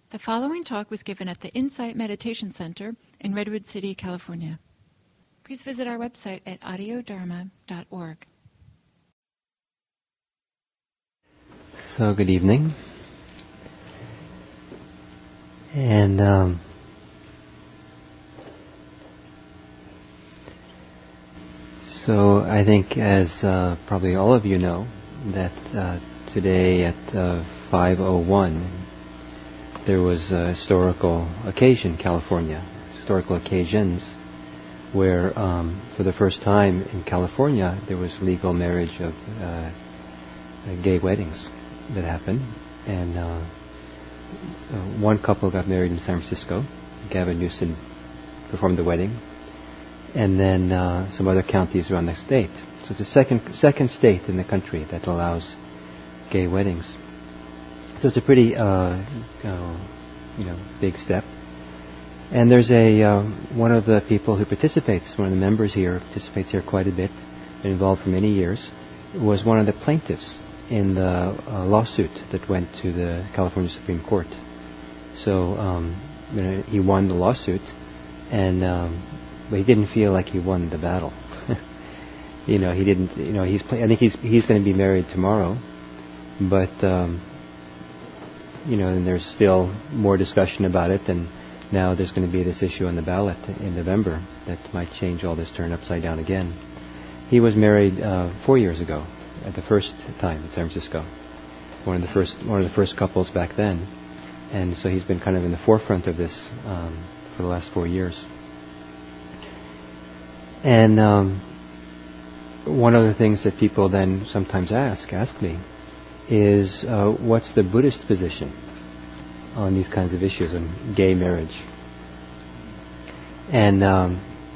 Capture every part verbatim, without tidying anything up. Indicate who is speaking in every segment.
Speaker 1: The following talk was given at the Insight Meditation Center in Redwood City, California. Please visit our website at audio dharma dot org.
Speaker 2: So, good evening. And um, so I think, as uh, probably all of you know, that uh, today at uh, five oh one there was a historical occasion, California, historical occasions, where um, for the first time in California there was legal marriage of uh, gay weddings that happened. And uh, uh, one couple got married in San Francisco. Gavin Newsom performed the wedding. And then uh, some other counties around the state. So it's the second second state in the country that allows gay weddings. So it's a pretty, uh, uh, you know, big step. And there's a uh, one of the people who participates, one of the members here, participates here quite a bit, been involved for many years, was one of the plaintiffs in the uh, lawsuit that went to the California Supreme Court. So um, you know, he won the lawsuit, and um, but he didn't feel like he won the battle. you know, he didn't. You know, he's. I think he's he's going to be married tomorrow, but. Um, You know, and there's still more discussion about it, and now there's going to be this issue on the ballot in November that might change all this, turn upside down again. He was married uh, four years ago, at the first time in San Francisco, one of the first one of the first couples back then, and so he's been kind of in the forefront of this um, for the last four years. And um, one of the things that people then sometimes ask ask me. is uh, what's the Buddhist position on these kinds of issues, on gay marriage? And, um,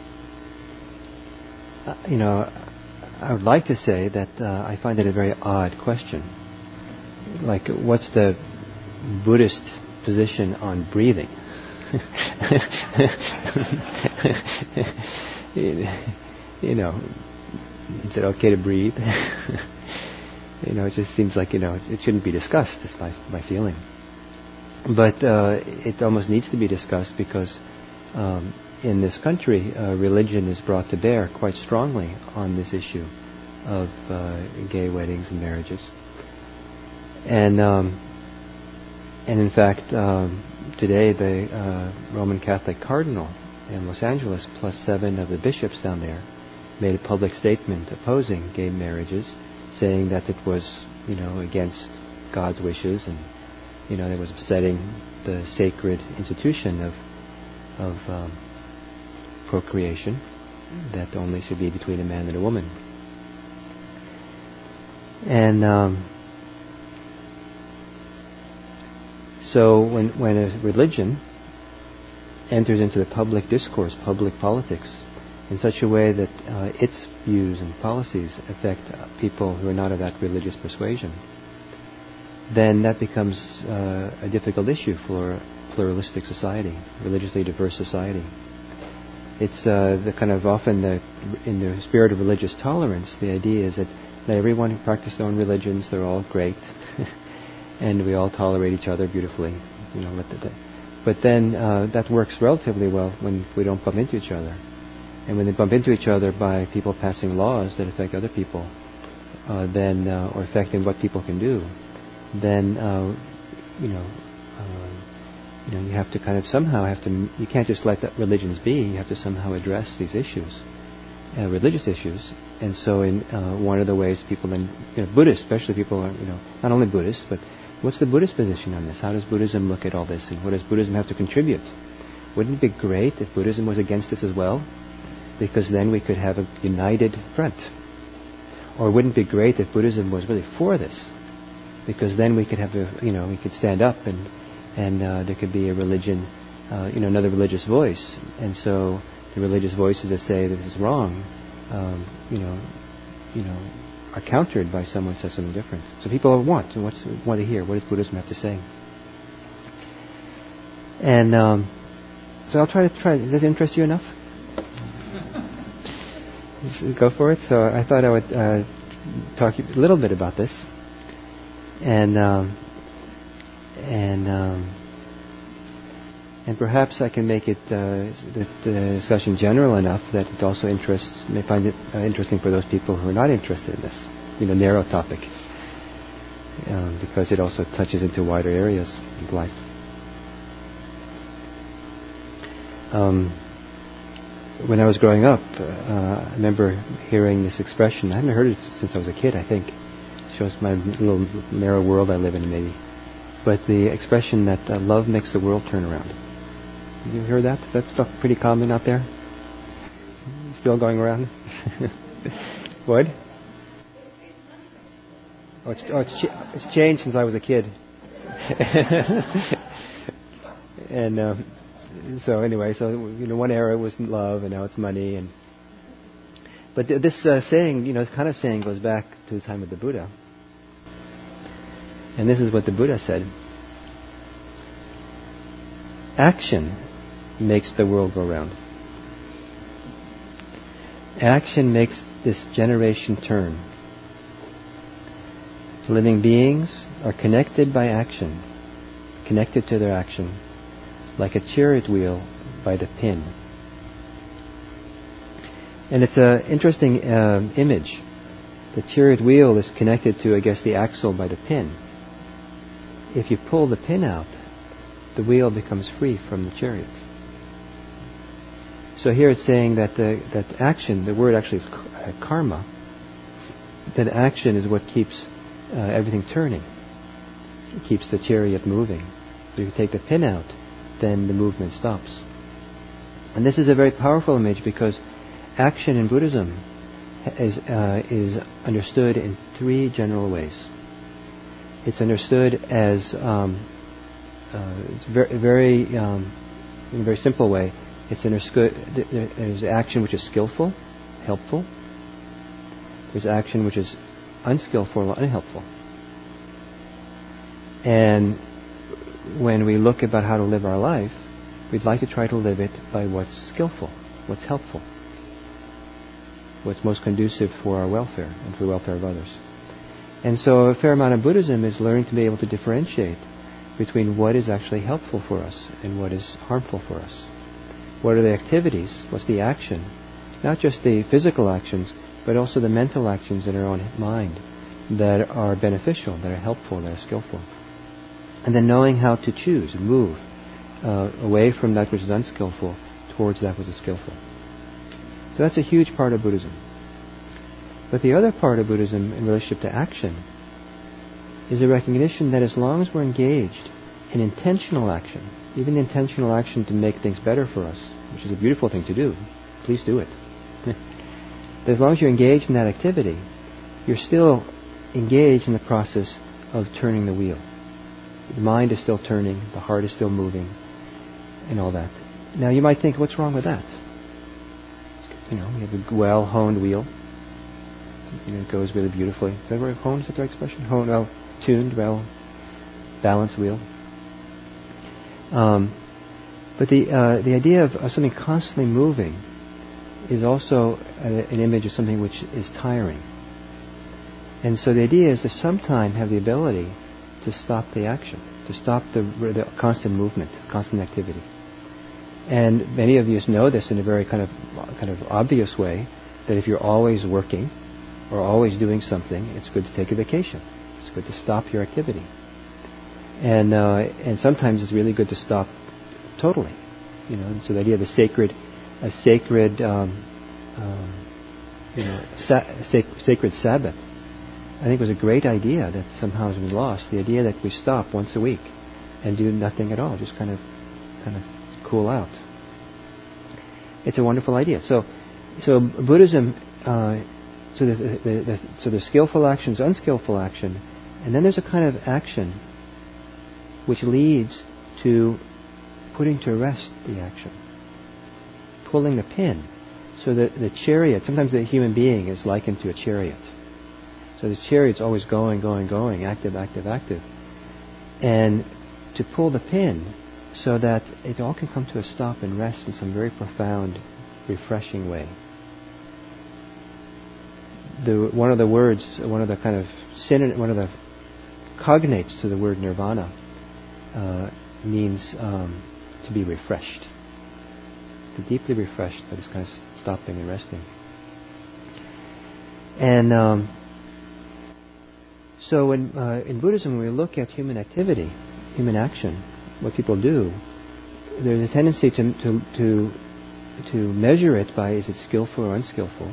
Speaker 2: you know, I would like to say that uh, I find it a very odd question. Like, what's the Buddhist position on breathing? you know, is it okay to breathe? You know, it just seems like, you know, it shouldn't be discussed, is my, my feeling. But uh, it almost needs to be discussed because um, in this country, uh, religion is brought to bear quite strongly on this issue of uh, gay weddings and marriages. And um, and in fact, um, today the uh, Roman Catholic Cardinal in Los Angeles, plus seven of the bishops down there, made a public statement opposing gay marriages, saying that it was, you know, against God's wishes, and, you know, it was upsetting the sacred institution of of um, procreation that only should be between a man and a woman. And um, so when when a religion enters into the public discourse, public politics, in such a way that uh, its views and policies affect uh, people who are not of that religious persuasion, then that becomes uh, a difficult issue for a pluralistic society, religiously diverse society. It's uh, the kind of often the in the spirit of religious tolerance, the idea is that, that everyone who practices their own religions, they're all great, and we all tolerate each other beautifully. You know, but, the, but then uh, that works relatively well when we don't bump into each other. And when they bump into each other by people passing laws that affect other people, uh, then uh, or affecting what people can do, then uh, you know, uh, you know, you have to kind of somehow have to. You can't just let that religions be. You have to somehow address these issues, uh, religious issues. And so, in uh, one of the ways people then, you know, Buddhists, especially people are, you know, not only Buddhists, but what's the Buddhist position on this? How does Buddhism look at all this, and what does Buddhism have to contribute? Wouldn't it be great if Buddhism was against this as well? Because then we could have a united front. Or wouldn't it be great if Buddhism was really for this? Because then we could have a, you know, we could stand up and and uh, there could be a religion, uh, you know, another religious voice. And so the religious voices that say this is wrong, um, you know, you know, are countered by someone who says something different. So people want, what's want to hear. What does Buddhism have to say? And um, so I'll try to try. Does this interest you enough? Go for it. So I thought I would uh, talk a little bit about this, and um, and um, And perhaps I can make it uh, the, the discussion general enough that it also interests, may find it uh, interesting for those people who are not interested in this, you know, narrow topic, um, because it also touches into wider areas of life. Um, when I was growing up, uh, I remember hearing this expression. I haven't heard it since I was a kid, I think. It shows my little narrow world I live in, maybe. But the expression that uh, love makes the world turn around. You heard that? Is that stuff pretty common out there? Still going around? What? Oh, it's, oh, it's, ch- it's changed since I was a kid. And um, so anyway, so you know, one era was love, and now it's money. And but th- this uh, saying, you know, this kind of saying goes back to the time of the Buddha. And this is what the Buddha said: action makes the world go round. Action makes this generation turn. Living beings are connected by action, connected to their action, like a chariot wheel by the pin. And it's an interesting uh, image. The chariot wheel is connected to, I guess, the axle by the pin. If you pull the pin out, the wheel becomes free from the chariot. So here it's saying that the, that action, the word actually is karma, that action is what keeps uh, everything turning. It keeps the chariot moving. So if you take the pin out, then the movement stops. And this is a very powerful image because action in Buddhism is, uh, is understood in three general ways. It's understood as, um, uh, it's very, very um, in a very simple way, it's understood, there's action which is skillful, helpful. There's action which is unskillful or unhelpful. And when we look about how to live our life, we'd like to try to live it by what's skillful, what's helpful, what's most conducive for our welfare and for the welfare of others. And so a fair amount of Buddhism is learning to be able to differentiate between what is actually helpful for us and what is harmful for us. What are the activities? What's the action? Not just the physical actions, but also the mental actions in our own mind that are beneficial, that are helpful, that are skillful. And then knowing how to choose and move uh, away from that which is unskillful towards that which is skillful. So that's a huge part of Buddhism. But the other part of Buddhism in relationship to action is a recognition that as long as we're engaged in intentional action, even the intentional action to make things better for us, which is a beautiful thing to do, please do it. As long as you're engaged in that activity, you're still engaged in the process of turning the wheel. The mind is still turning, the heart is still moving, and all that. Now you might think, what's wrong with that? You know, you have a well-honed wheel. You know, it goes really beautifully. Is that right? Honed? Is that the right expression? Honed, well, tuned, well, balanced wheel. Um, but the uh, the idea of, of something constantly moving is also a, an image of something which is tiring. And so the idea is to sometime have the ability to stop the action, to stop the, the constant movement, constant activity. And many of you know this in a very kind of kind of obvious way, that if you're always working or always doing something, it's good to take a vacation. It's good to stop your activity. And uh, and sometimes it's really good to stop totally. You know, so the idea of a sacred, a sacred, um, um, you know, sa- sac- sacred Sabbath, I think was a great idea that somehow has been lost. The idea that we stop once a week and do nothing at all, just kind of, kind of cool out. It's a wonderful idea. So, so Buddhism, uh, so the, the, the so the skillful action is unskillful action, and then there's a kind of action which leads to putting to rest the action, pulling the pin. So that the chariot, sometimes the human being is likened to a chariot. So the chariot's always going, going, going, active, active, active. And to pull the pin so that it all can come to a stop and rest in some very profound, refreshing way. The, one of the words, one of the kind of synonym, one of the cognates to the word nirvana uh, means um, to be refreshed, to deeply refreshed by this kind of stopping and resting. And um, so in, uh, in Buddhism, when we look at human activity, human action, what people do, there's a tendency to, to, to, to measure it by is it skillful or unskillful,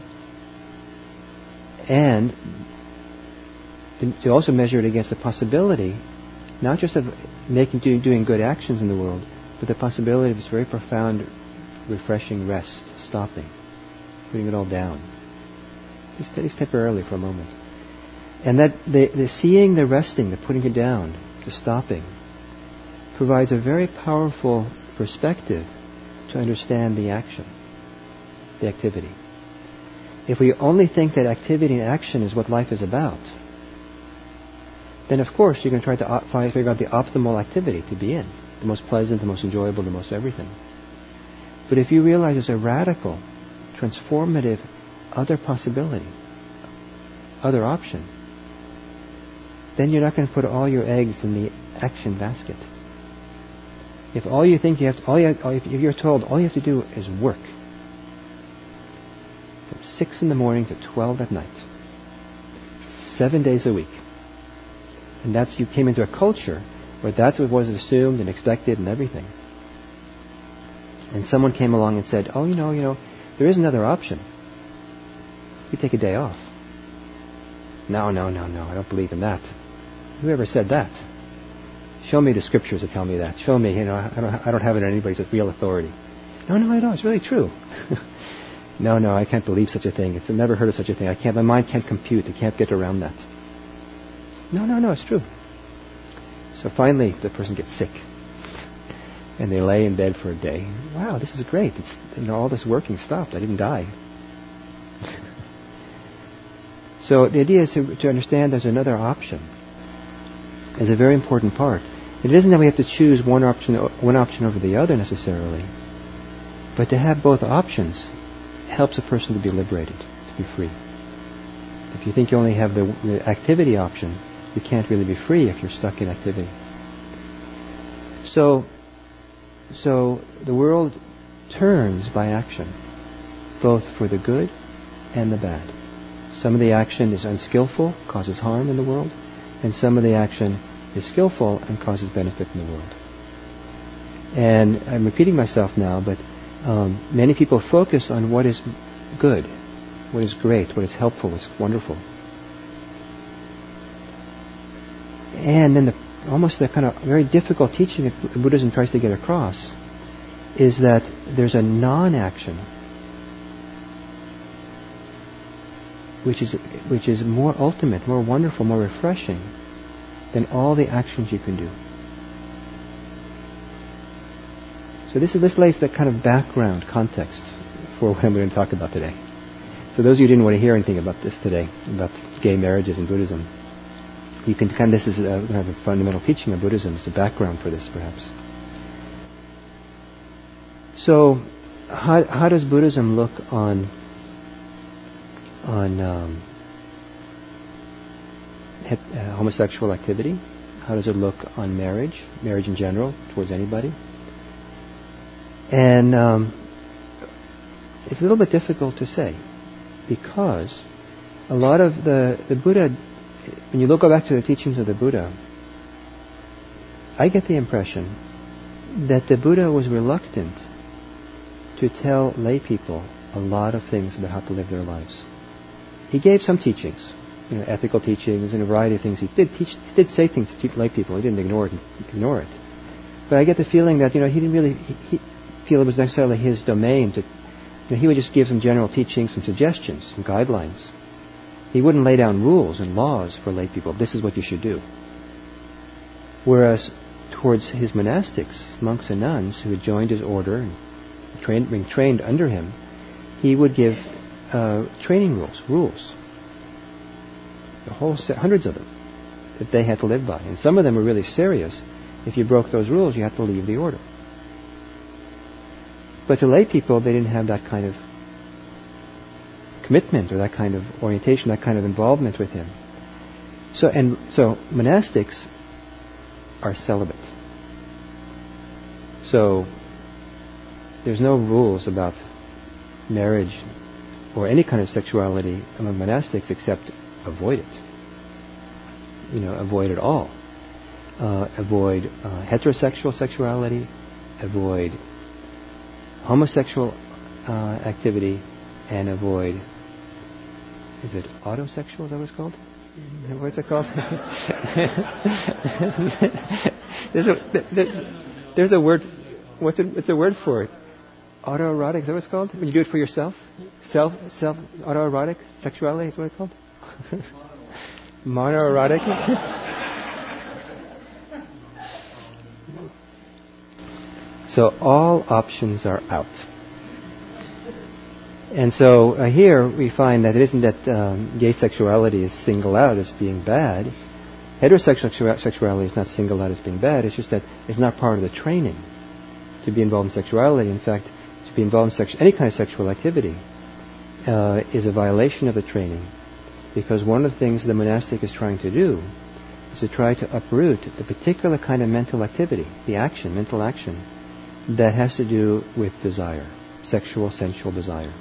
Speaker 2: and to, to also measure it against the possibility, not just of making do, doing good actions in the world, but the possibility of this very profound, refreshing rest, stopping, putting it all down, just, just temporarily for a moment. And that the, the seeing, the resting, the putting it down, the stopping, provides a very powerful perspective to understand the action, the activity. If we only think that activity and action is what life is about, then of course you're going to try to op- find, figure out the optimal activity to be in, the most pleasant, the most enjoyable, the most everything. But if you realize there's a radical, transformative other possibility, other option, then you're not going to put all your eggs in the action basket. If all you think you have to, all you have, if you're told all you have to do is work from six in the morning to twelve at night, seven days a week, and that's, you came into a culture where that's what was assumed and expected and everything, and someone came along and said, oh, you know, you know, there is another option. You take a day off. No, no, no, no, I don't believe in that. Whoever said that? Show me the scriptures that tell me that. Show me, you know, I don't, I don't have it in anybody's real authority. No, no, I know, it's really true. no, no, I can't believe such a thing. It's, I've never heard of such a thing. I can't, my mind can't compute. It can't get around that. No, no, no, it's true. So finally, the person gets sick. And they lay in bed for a day. Wow, this is great. It's, you know, all this working stopped. I didn't die. So the idea is to, to understand there's another option. Is a very important part. It isn't that we have to choose one option, one option over the other necessarily, but to have both options helps a person to be liberated, to be free. If you think you only have the, the activity option, you can't really be free if you're stuck in activity. So, so the world turns by action, both for the good and the bad. Some of the action is unskillful, causes harm in the world, and some of the action is skillful and causes benefit in the world. And I'm repeating myself now, but um, many people focus on what is good, what is great, what is helpful, what's wonderful. And then the, almost the kind of very difficult teaching that Buddhism tries to get across is that there's a non-action which is which is more ultimate, more wonderful, more refreshing than all the actions you can do. So this is this lays the kind of background context for what I'm going to talk about today. So those of you who didn't want to hear anything about this today, about gay marriages in Buddhism, you can kind of, this is a, kind of a fundamental teaching of Buddhism. It's the background for this, perhaps. So, how, how does Buddhism look on on um, het, uh, homosexual activity? How does it look on marriage, marriage in general, towards anybody? And um, it's a little bit difficult to say, because a lot of the, the Buddha, when you look back to the teachings of the Buddha, I get the impression that the Buddha was reluctant to tell lay people a lot of things about how to live their lives. He gave some teachings, you know, ethical teachings and a variety of things. He did teach, he did say things to lay people. He didn't ignore it. Ignore it. But I get the feeling that, you know, he didn't really he, he feel it was necessarily his domain to. You know, he would just give some general teachings, some suggestions, some guidelines. He wouldn't lay down rules and laws for lay people. This is what you should do. Whereas towards his monastics, monks and nuns who had joined his order and trained, being trained under him, he would give uh, training rules, rules, the whole set, hundreds of them that they had to live by, and some of them were really serious. If you broke those rules, you had to leave the order. But to lay people, they didn't have that kind of commitment or that kind of orientation, that kind of involvement with him. So, and so monastics are celibate. So there's no rules about marriage or any kind of sexuality among monastics except avoid it. You know, avoid it all. Uh, avoid uh, heterosexual sexuality, avoid homosexual uh, activity, and avoid, is it autosexual, is that what it's called? What's it called? there's, a, there's a word, what's it, what's the word for it? Autoerotic, is that what it's called? When you do it for yourself? Self, self, autoerotic sexuality is what it's called? Monoerotic? So all options are out. And so uh, here we find that it isn't that um, gay sexuality is singled out as being bad. Heterosexual sexuality is not singled out as being bad. It's just that it's not part of the training to be involved in sexuality. In fact, to be involved in sex- any kind of sexual activity uh, is a violation of the training, because one of the things the monastic is trying to do is to try to uproot the particular kind of mental activity, the action, mental action, that has to do with desire, sexual, sensual desire.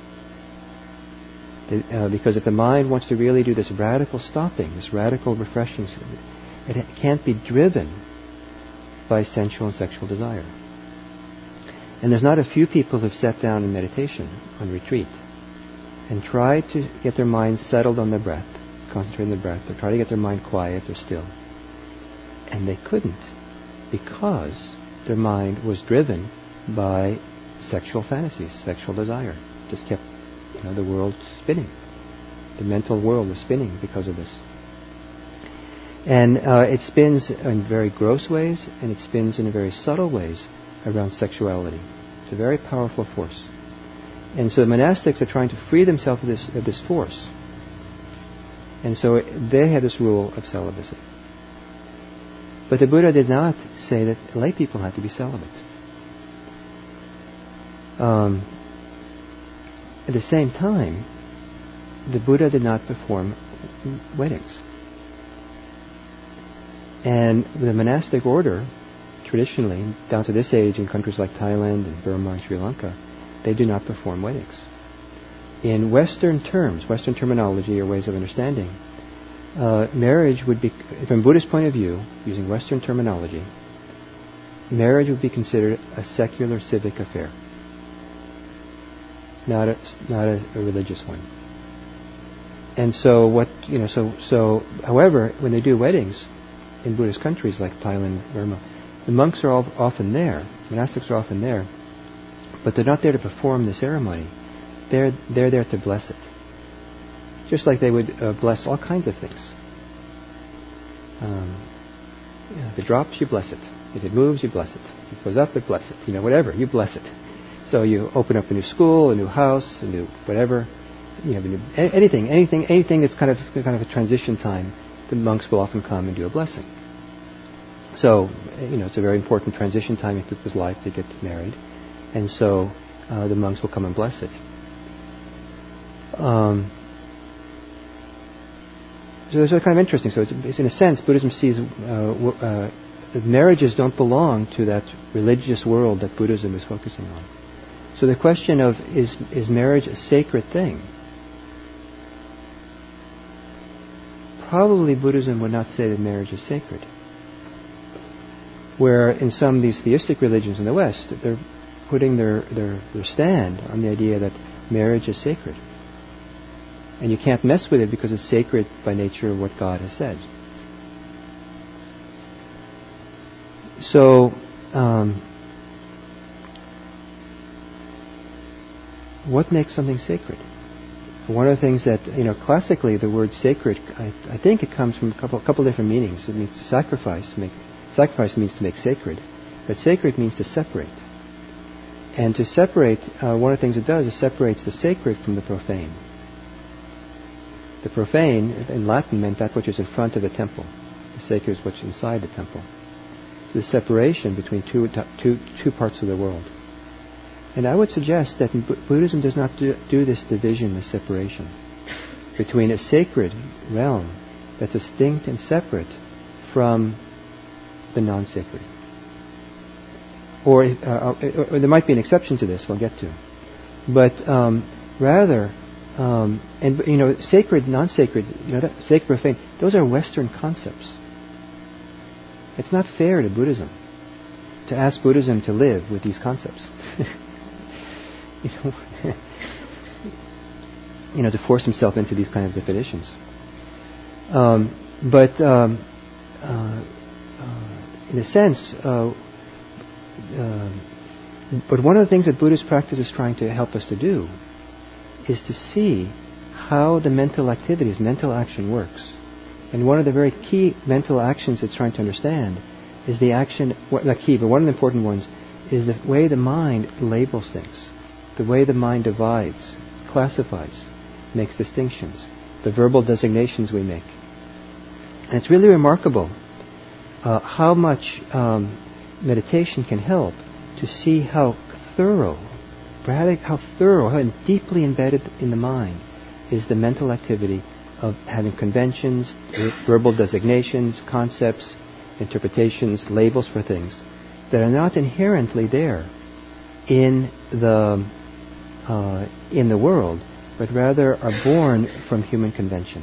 Speaker 2: Uh, because if the mind wants to really do this radical stopping, this radical refreshing, it can't be driven by sensual and sexual desire. And there's not a few people who've sat down in meditation on retreat and tried to get their mind settled on the breath, concentrate on the breath, or try to get their mind quiet or still. And they couldn't, because their mind was driven by sexual fantasies, sexual desire. Just kept, you know, the world spinning. The mental world was spinning because of this. And uh, it spins in very gross ways, and it spins in very subtle ways around sexuality. It's a very powerful force. And so the monastics are trying to free themselves of this, of this force. And so they had this rule of celibacy. But the Buddha did not say that lay people had to be celibate. Um, at the same time, the Buddha did not perform weddings. And the monastic order, traditionally, down to this age in countries like Thailand and Burma and Sri Lanka, they do not perform weddings. In Western terms, Western terminology or ways of understanding, uh, marriage would be, from Buddhist point of view, using Western terminology, marriage would be considered a secular civic affair, not a, not a, a religious one. And so what, you know, so, so, however, when they do weddings in Buddhist countries like Thailand, Burma, the monks are all often there, monastics are often there, but they're not there to perform the ceremony. They're, they're there to bless it. Just like they would uh, bless all kinds of things. Um, you know, if it drops, you bless it. If it moves, you bless it. If it goes up, you bless it. You know, whatever, you bless it. So you open up a new school, a new house, a new whatever. You have a new, anything, anything, anything that's kind of kind of a transition time. The monks will often come and do a blessing. So, you know, it's a very important transition time in people's life to get married, and so uh, the monks will come and bless it. Um, so it's kind of interesting. So it's, it's in a sense, Buddhism sees uh, uh, that marriages don't belong to that religious world that Buddhism is focusing on. So the question of is is marriage a sacred thing? Probably Buddhism would not say that marriage is sacred. Where in some of these theistic religions in the West, they're putting their, their, their stand on the idea that marriage is sacred. And you can't mess with it because it's sacred by nature of what God has said. So, um, what makes something sacred? One of the things that, you know, classically the word sacred, I, I think it comes from a couple, a couple different meanings. It means to sacrifice. Make, sacrifice means to make sacred. But sacred means to separate. And to separate, uh, one of the things it does is separates the sacred from the profane. The profane, in Latin, meant that which is in front of the temple. The sacred is what's inside the temple. So the separation between two, two, two parts of the world. And I would suggest that Buddhism does not do, do this division, this separation between a sacred realm that's distinct and separate from the non-sacred. or, uh, or, or there might be an exception to this. We'll get to, but um, rather, um, and you know, sacred, non-sacred, you know, that, sacred, profane. Those are Western concepts. It's not fair to Buddhism to ask Buddhism to live with these concepts. you know, you know, to force himself into these kind of definitions. Um, but um, uh, uh, in a sense, uh, uh, but one of the things that Buddhist practice is trying to help us to do is to see how the mental activities, mental action works. And one of the very key mental actions it's trying to understand is the action, well, not key, but one of the important ones is the way the mind labels things, the way the mind divides, classifies, makes distinctions, the verbal designations we make. And it's really remarkable uh, how much um, meditation can help to see how thorough, how thorough, how deeply embedded in the mind is the mental activity of having conventions, verbal designations, concepts, interpretations, labels for things that are not inherently there in the uh, in the world, but rather are born from human convention.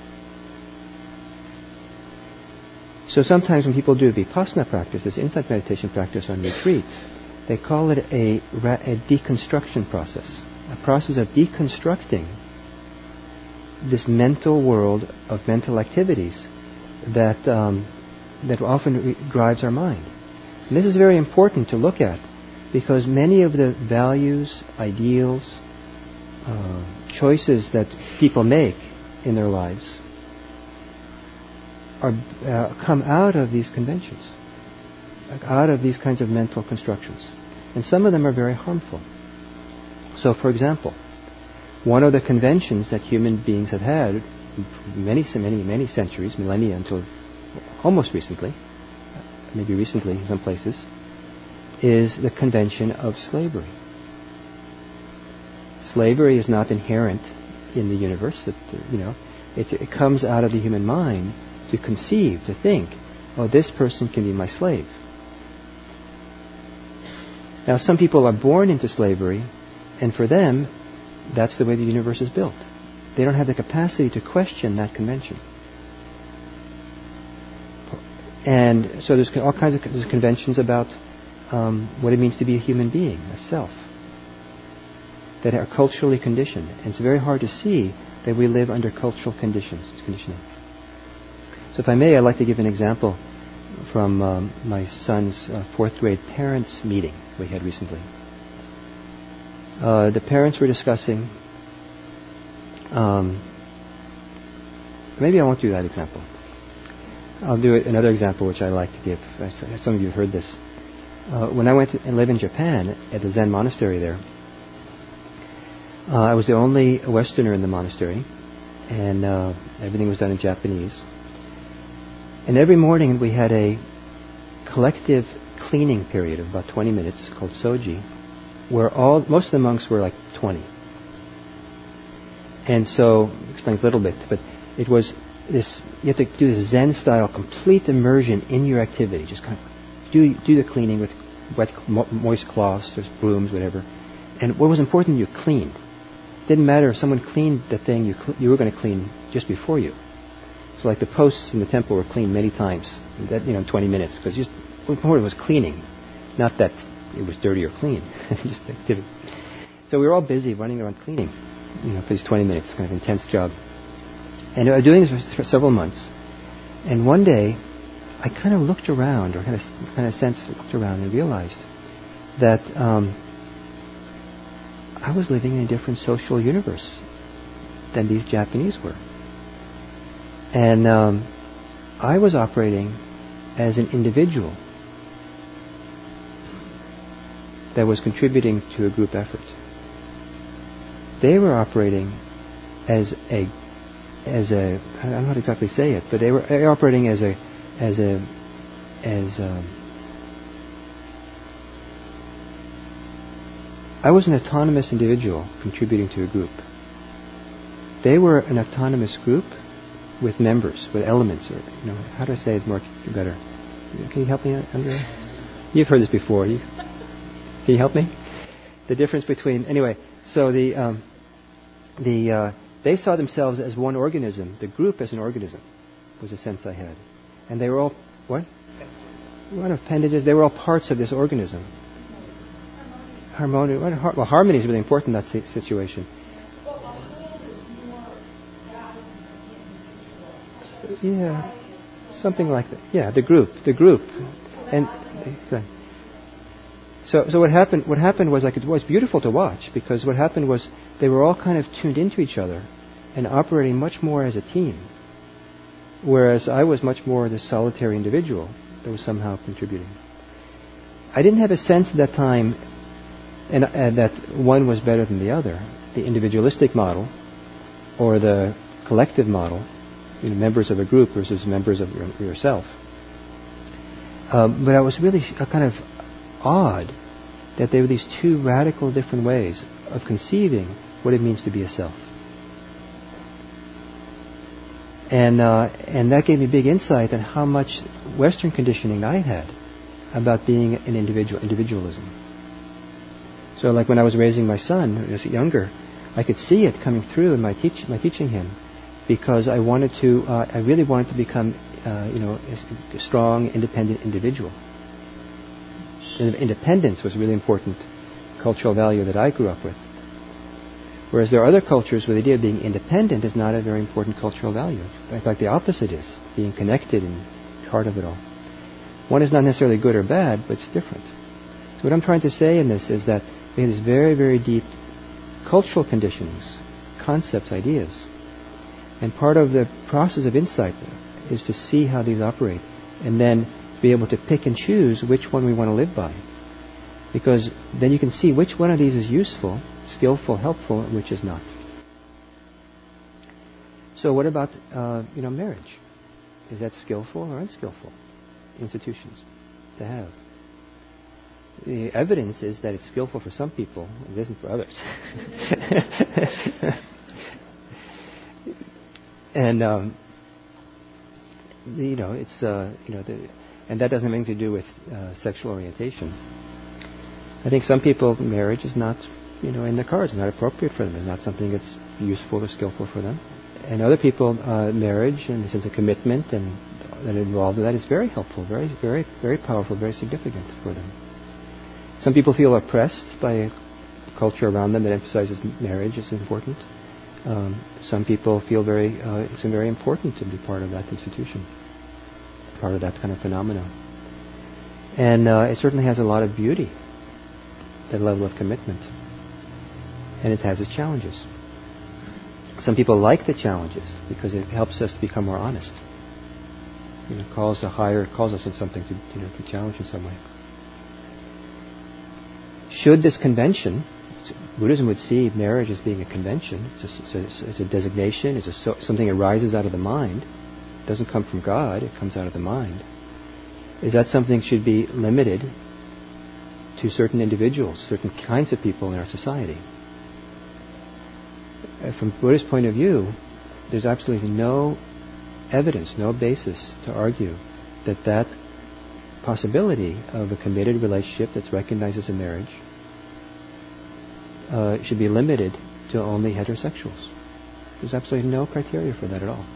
Speaker 2: So sometimes when people do vipassana practice, this insight meditation practice on retreat, they call it a, a deconstruction process, a process of deconstructing this mental world of mental activities that um, that often re- drives our mind. And this is very important to look at because many of the values, ideals, uh, choices that people make in their lives are uh, come out of these conventions, out of these kinds of mental constructions. And some of them are very harmful. So, for example, one of the conventions that human beings have had many, many, many centuries, millennia until almost recently, maybe recently in some places, is the convention of slavery. Slavery is not inherent in the universe. That, you know, it, it comes out of the human mind to conceive, to think, oh, this person can be my slave. Now, some people are born into slavery, and for them, that's the way the universe is built. They don't have the capacity to question that convention. And so there's all kinds of there's conventions about um, what it means to be a human being, a self, that are culturally conditioned. And it's very hard to see that we live under cultural conditions, conditioning. So if I may, I'd like to give an example from um, my son's uh, fourth grade parents' meeting we had recently. Uh, the parents were discussing, um, maybe I won't do that example. I'll do another example which I like to give. Some of you have heard this. Uh, when I went to, and lived in Japan at the Zen monastery there, uh, I was the only Westerner in the monastery, and uh, everything was done in Japanese. And every morning we had a collective cleaning period of about twenty minutes called soji, where all most of the monks were like twenty. And so, I'll explain a little bit, but it was this, you have to do this Zen style complete immersion in your activity. Just kind of do do the cleaning with wet, moist cloths, or brooms, whatever. And what was important, you cleaned. Didn't matter if someone cleaned the thing you cl- you were going to clean just before you. So like the posts in the temple were cleaned many times, that, you know, in twenty minutes, because just what important was cleaning, not that it was dirty or clean, just activity. So we were all busy running around cleaning, you know, for these twenty minutes, kind of intense job. And I was doing this for several months. And one day, I kind of looked around, or kind of, kind of sensed, looked around and realized that um, I was living in a different social universe than these Japanese were. And um, I was operating as an individual that was contributing to a group effort. They were operating as a, as a, I don't know how to exactly say it, but they were, they were operating as a, as a, as a, I was an autonomous individual contributing to a group. They were an autonomous group with members, with elements, or, you know, how do I say it more better? Can you help me, Andrea? You've heard this before. You, Can you help me? The difference between anyway. So the um, the uh, they saw themselves as one organism. The group as an organism was a sense I had, and they were all what? What appendages? They were all parts of this organism. Harmony. Well, harmony is really important in that situation. Yeah, something like that. Yeah, the group, the group, and so so what happened? What happened was like it was beautiful to watch because what happened was they were all kind of tuned into each other and operating much more as a team, whereas I was much more this solitary individual that was somehow contributing. I didn't have a sense at that time, and, and that one was better than the other, the individualistic model or the collective model. You know, members of a group versus members of your, yourself. Um, but I was really uh, kind of awed that there were these two radical different ways of conceiving what it means to be a self. And uh, and that gave me big insight on how much Western conditioning I had about being an individual, individualism. So like when I was raising my son, when he was younger, I could see it coming through in my, teach, my teaching him. Because I wanted to, uh, I really wanted to become, uh, you know, a strong, independent individual. And independence was a really important cultural value that I grew up with. Whereas there are other cultures where the idea of being independent is not a very important cultural value. In fact, the opposite is being connected and part of it all. One is not necessarily good or bad, but it's different. So what I'm trying to say in this is that we have these very, very deep cultural conditionings, concepts, ideas. And part of the process of insight is to see how these operate and then be able to pick and choose which one we want to live by. Because then you can see which one of these is useful, skillful, helpful, and which is not. So what about, uh, you know, marriage? Is that skillful or unskillful institutions to have? The evidence is that it's skillful for some people, it isn't for others. And um, the, you know, it's uh, you know, the, and that doesn't have anything to do with uh, sexual orientation. I think some people, marriage is not, you know, in the cards. It's not appropriate for them. It's not something that's useful or skillful for them. And other people, uh, marriage and the sense of commitment and that involved with that is very helpful, very, very, very powerful, very significant for them. Some people feel oppressed by a culture around them that emphasizes marriage is important. Um, some people feel very, uh, it's very important to be part of that institution, part of that kind of phenomenon. And uh, it certainly has a lot of beauty, that level of commitment. And it has its challenges. Some people like the challenges because it helps us become more honest. You know, calls a higher, calls us in something to, you know, to challenge in some way. Should this convention, Buddhism would see marriage as being a convention. It's a, it's a, it's a designation. It's a, so, something that arises out of the mind. It doesn't come from God. It comes out of the mind. Is that something that should be limited to certain individuals, certain kinds of people in our society? From Buddhist point of view, there's absolutely no evidence, no basis to argue that that possibility of a committed relationship that's recognized as a marriage Uh, should be limited to only heterosexuals. There's absolutely no criteria for that at all.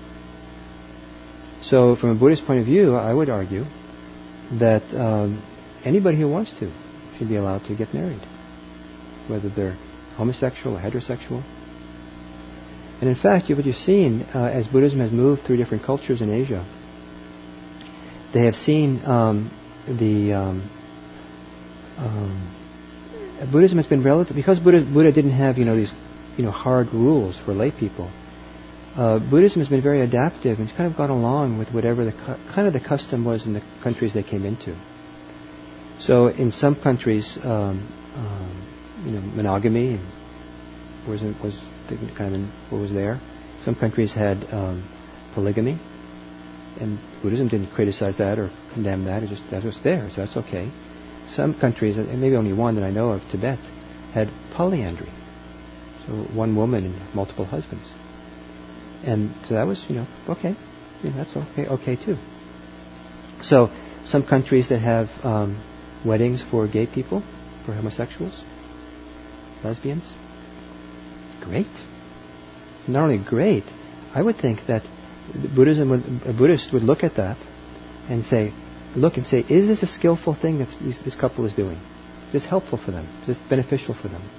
Speaker 2: So from a Buddhist point of view, I would argue that um, anybody who wants to should be allowed to get married, whether they're homosexual or heterosexual. And in fact, what you've seen uh, as Buddhism has moved through different cultures in Asia, they have seen um, the um, um, Buddhism has been relative because Buddha, Buddha didn't have, you know, these, you know, hard rules for lay people. Uh, Buddhism has been very adaptive and it's kind of gone along with whatever the cu- kind of the custom was in the countries they came into. So in some countries, um, um, you know, monogamy was was the kind of what was there. Some countries had um, polygamy, and Buddhism didn't criticize that or condemn that. It just that was there, so that's okay. Some countries, and maybe only one that I know of, Tibet, had polyandry. So one woman and multiple husbands. And so that was, you know, okay. You know, that's okay, okay too. So some countries that have um, weddings for gay people, for homosexuals, lesbians? Great. Not only great, I would think that Buddhism would, a Buddhist would look at that and say, look and say, is this a skillful thing that this couple is doing? Is this helpful for them? Is this beneficial for them?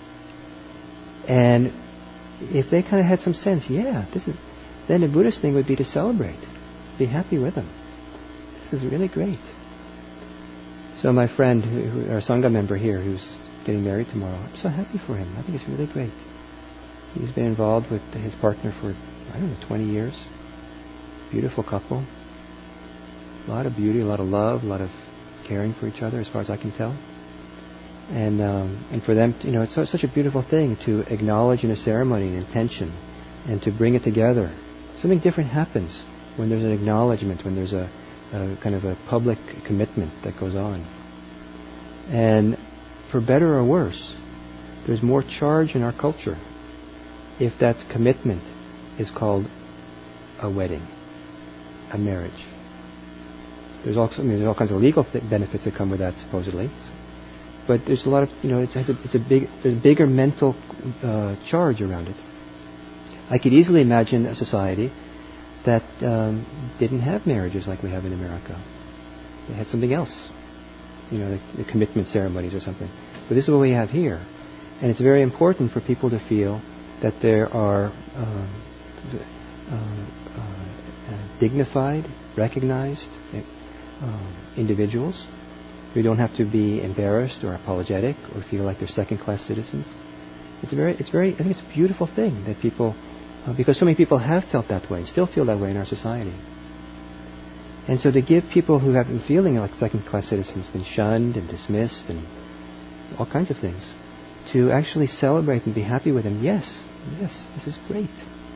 Speaker 2: And if they kind of had some sense, yeah, this is, then a Buddhist thing would be to celebrate, be happy with them. This is really great. So my friend, who, who, our Sangha member here, who's getting married tomorrow, I'm so happy for him. I think it's really great. He's been involved with his partner for, I don't know, twenty years. Beautiful couple. A lot of beauty, a lot of love, a lot of caring for each other, as far as I can tell. And um, and for them, to, you know, it's so, such a beautiful thing to acknowledge in a ceremony an intention and to bring it together. Something different happens when there's an acknowledgement, when there's a, a kind of a public commitment that goes on. And for better or worse, there's more charge in our culture if that commitment is called a wedding, a marriage. There's also, I mean, there's all kinds of legal th- benefits that come with that, supposedly. But there's a lot of, you know, it has a, it's a big, there's a bigger mental uh, charge around it. I could easily imagine a society that um, didn't have marriages like we have in America. They had something else, you know, the, the commitment ceremonies or something. But this is what we have here, and it's very important for people to feel that there are um, uh, uh, dignified, recognized uh, individuals who don't have to be embarrassed or apologetic or feel like they're second-class citizens. It's a very, it's very, I think it's a beautiful thing that people, uh, because so many people have felt that way and still feel that way in our society. And so to give people who have been feeling like second-class citizens, been shunned and dismissed and all kinds of things, to actually celebrate and be happy with them. Yes, yes, this is great.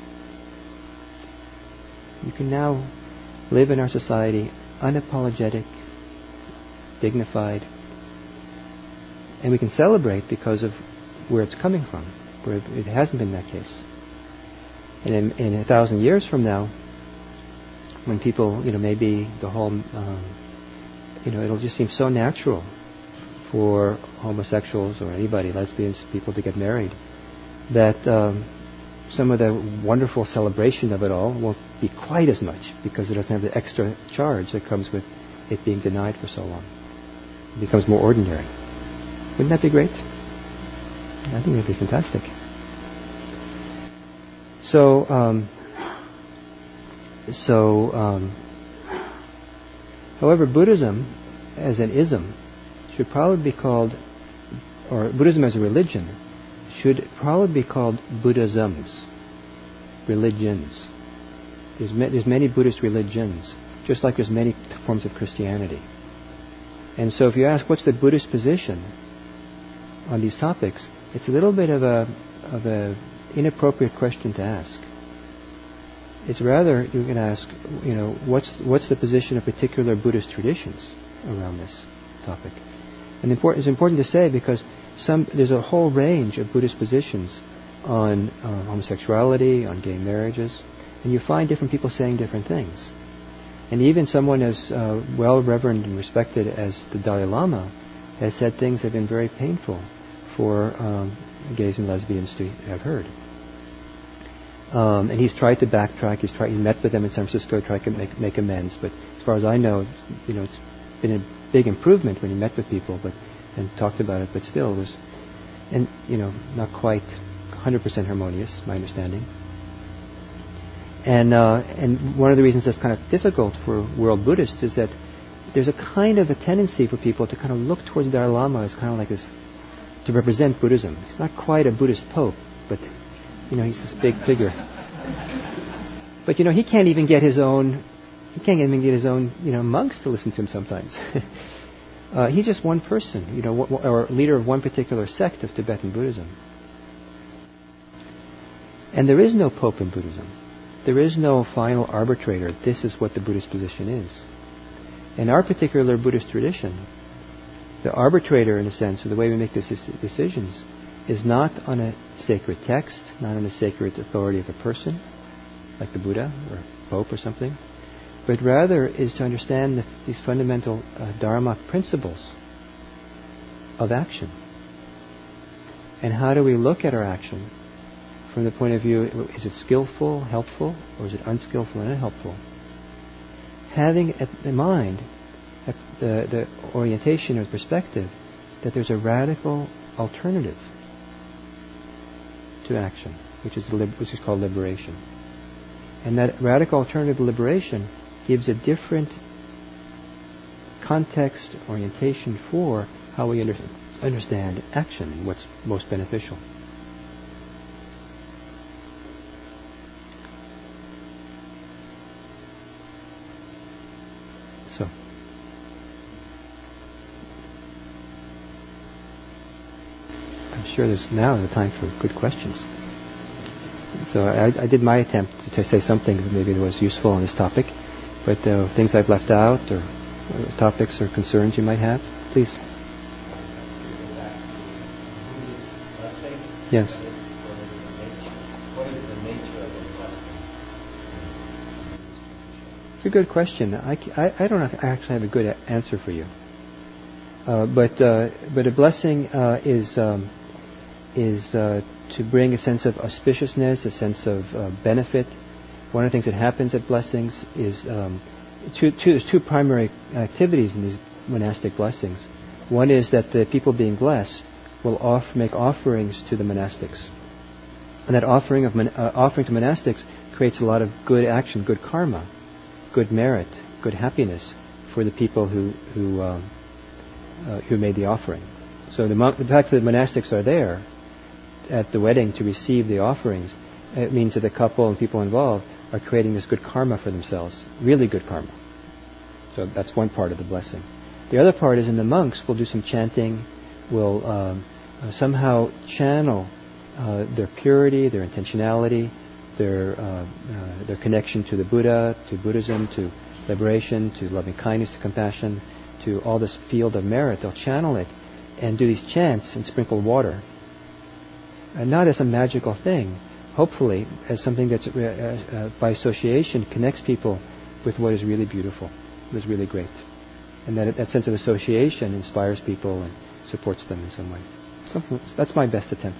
Speaker 2: You can now live in our society unapologetic, dignified, and we can celebrate because of where it's coming from, where it hasn't been that case. And in, in a thousand years from now, when people, you know, maybe the whole, um, you know, it'll just seem so natural for homosexuals or anybody, lesbians, people to get married, that um, some of the wonderful celebration of it all won't be quite as much because it doesn't have the extra charge that comes with it being denied for so long. It becomes more ordinary. Wouldn't that be great? I think that'd be fantastic. So, um, so, um, however, Buddhism as an ism should probably be called, or Buddhism as a religion should probably be called Buddhisms, religions. There's, ma- there's many Buddhist religions, just like there's many t- forms of Christianity. And so if you ask what's the Buddhist position on these topics, it's a little bit of a of a inappropriate question to ask. It's rather you can ask, you know, what's what's the position of particular Buddhist traditions around this topic? And import, it's important to say because some there's a whole range of Buddhist positions on uh, homosexuality, on gay marriages, and you find different people saying different things. And even someone as uh, well-revered and respected as the Dalai Lama has said things that have been very painful for um, gays and lesbians to have heard. Um, and he's tried to backtrack. He's tried. He met with them in San Francisco, tried to make, make amends. But as far as I know, you know, it's been a big improvement when he met with people, but and talked about it. But still, it was, and you know, not quite one hundred percent harmonious. My understanding. And uh, and one of the reasons that's kind of difficult for world Buddhists is that there's a kind of a tendency for people to kind of look towards the Dalai Lama as kind of like this, to represent Buddhism. He's not quite a Buddhist pope, but you know, he's this big figure. But you know, he can't even get his own, he can't even get his own, you know, monks to listen to him sometimes. uh, he's just one person, you know, or leader of one particular sect of Tibetan Buddhism. And there is no pope in Buddhism. There is no final arbitrator. This is what the Buddhist position is. In our particular Buddhist tradition, the arbitrator, in a sense, or the way we make these decisions, is not on a sacred text, not on a sacred authority of a person, like the Buddha or Pope or something, but rather is to understand the, these fundamental uh, Dharma principles of action. And how do we look at our action from the point of view, is it skillful, helpful, or is it unskillful and unhelpful? Having in mind the, the orientation or perspective that there's a radical alternative to action, which is, which is called liberation. And that radical alternative liberation gives a different context, orientation for how we under, understand action and what's most beneficial. So, I'm sure there's now the time for good questions. So I, I did my attempt to, to say something that maybe was useful on this topic, but uh, things I've left out or uh, topics or concerns you might have, please. Yes.
Speaker 3: What is the nature of a blessing?
Speaker 2: It's a good question. I, I, I don't actually have a good answer for you. Uh, but uh, but a blessing uh, is um, is uh, to bring a sense of auspiciousness, a sense of uh, benefit. One of the things that happens at blessings is um, two, two, there's two primary activities in these monastic blessings. One is that the people being blessed will off, make offerings to the monastics, and that offering of mon, uh, offering to monastics creates a lot of good action, good karma, good merit, good happiness for the people who who um, uh, who made the offering. So the, mon- the fact that the monastics are there at the wedding to receive the offerings, it means that the couple and people involved are creating this good karma for themselves, really good karma. So that's one part of the blessing. The other part is in the monks will do some chanting, will um, uh, somehow channel uh, their purity, their intentionality, their uh, uh, their connection to the Buddha, to Buddhism, to liberation, to loving kindness, to compassion, to all this field of merit. They'll channel it and do these chants and sprinkle water. And not as a magical thing, hopefully as something that uh, uh, by association connects people with what is really beautiful, what is really great. And that that sense of association inspires people and supports them in some way. So that's my best attempt.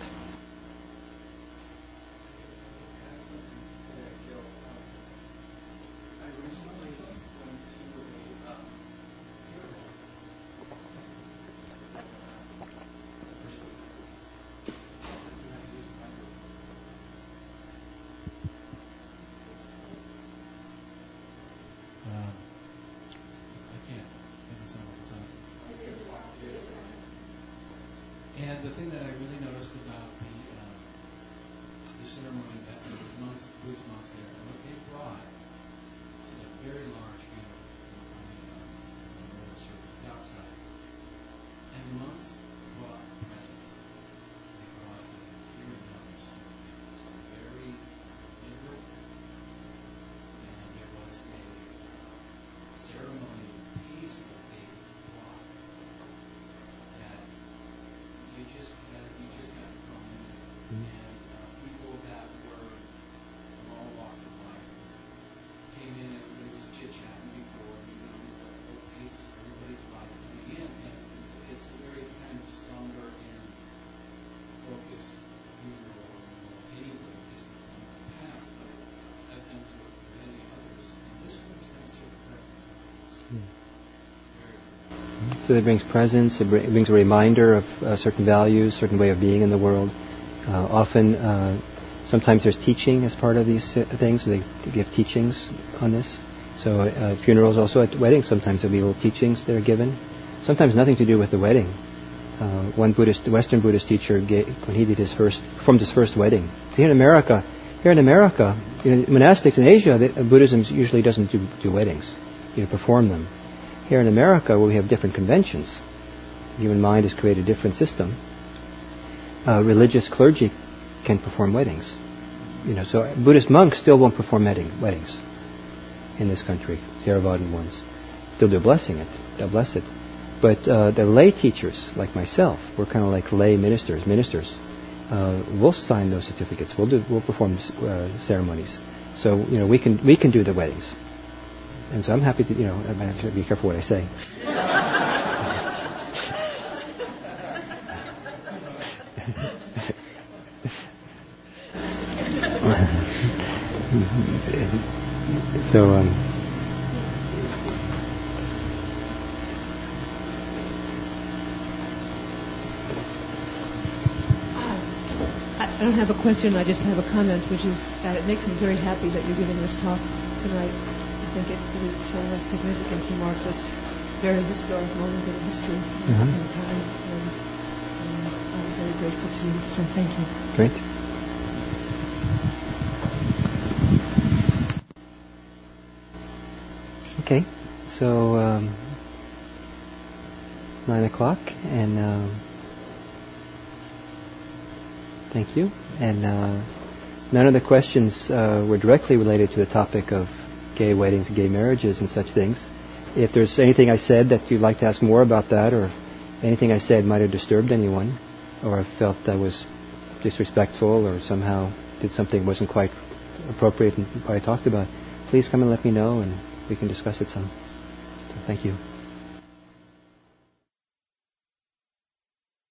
Speaker 4: And the thing that I really noticed about the um, the ceremony that there was monks, Buddhist monks there, and what they brought was a very large funeral on the memorial service outside. And the monks brought presents. They brought hearing numbers. So very literal. And there was a ceremony piece that they brought that you just had you just got thrown into it. Mm-hmm. And uh, people that were from all walks of life came in and everybody was chit chatting before, you know, what pace is everybody's life coming in, and it's a very kind of somber and focused funeral, you know, anyway, just in the past, but I've been to many others, and this one just had certain presence. Mm-hmm.
Speaker 2: So it brings presence, it brings a reminder of uh, certain values, certain way of being in the world. Uh, often, uh, sometimes there's teaching as part of these uh, things, so they, they give teachings on this. So uh, funerals also at weddings, sometimes there'll be little teachings that are given. Sometimes nothing to do with the wedding. Uh, one Buddhist, Western Buddhist teacher, gave, when he did his first, performed his first wedding. So here in America, here in America, you know, monastics in Asia, the, uh, Buddhism usually doesn't do, do weddings, you know, perform them. Here in America, where we have different conventions, the human mind has created a different system. Uh, religious clergy can perform weddings. You know, so Buddhist monks still won't perform wedding, weddings in this country, Theravadan ones. They'll do blessing it, they'll bless it. But uh, the lay teachers, like myself, we're kind of like lay ministers, ministers. Uh, we'll sign those certificates. We'll do, we'll perform uh, ceremonies. So you know, we can we can do the weddings. And so I'm happy to, you know, I have to be careful what I say. So, um,
Speaker 5: I don't have a question, I just have a comment, which is that it makes me very happy that you're giving this talk tonight. I think it is so significant to mark this very historic moment in history
Speaker 2: uh-huh.
Speaker 5: and time, and um, I'm very grateful to you, so thank you.
Speaker 2: Great. Okay, so um, it's nine o'clock, and um, thank you. And uh, none of the questions uh, were directly related to the topic of gay weddings and gay marriages and such things. If there's anything I said that you'd like to ask more about that, or anything I said might have disturbed anyone, or felt I was disrespectful or somehow did something wasn't quite appropriate in what I talked about, please come and let me know and we can discuss it some. So thank you.